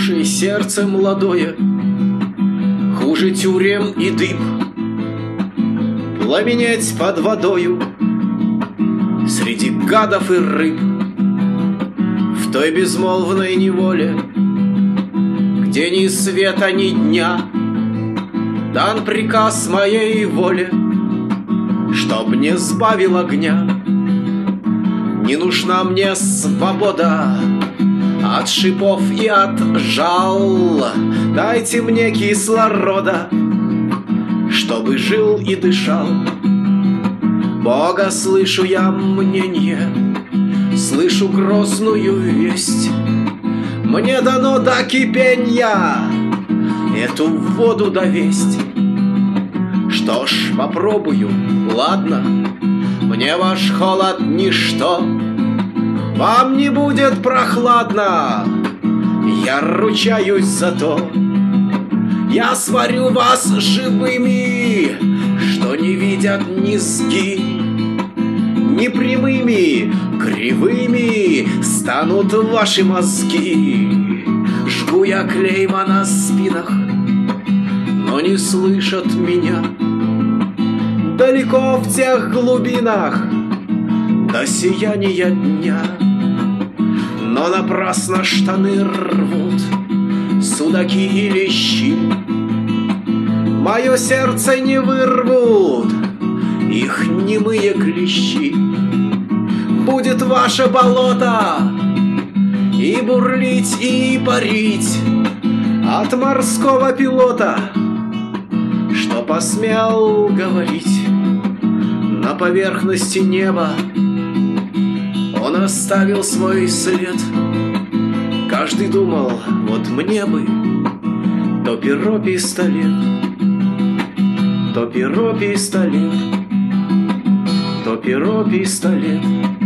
Слушай, сердце молодое, хуже тюрем и дыб, пламенеть под водою среди гадов и рыб, в той безмолвной неволе, где ни света, ни дня, дан приказ моей воле, чтоб не сбавил огня. Не нужна мне свобода от шипов и от жал, дайте мне кислорода, чтобы жил и дышал. Бога слышу я мнение, слышу грозную весть. Мне дано до кипенья эту воду довесть. Что ж, попробую, ладно, мне ваш холод ничто. Вам не будет прохладно, я ручаюсь за то. Я сварю вас живыми, что не видят низги. Непрямыми, кривыми станут ваши мозги. Жгу я клейма на спинах, но не слышат меня. Далеко в тех глубинах до сияния дня. Но напрасно штаны рвут судаки и лещи. Мое сердце не вырвут их немые клещи. Будет ваше болото и бурлить, и парить от морского пилота, что посмел говорить на поверхности неба. Он оставил свой след. Каждый думал, вот мне бы то перо, пистолет, то перо, пистолет, то перо, пистолет.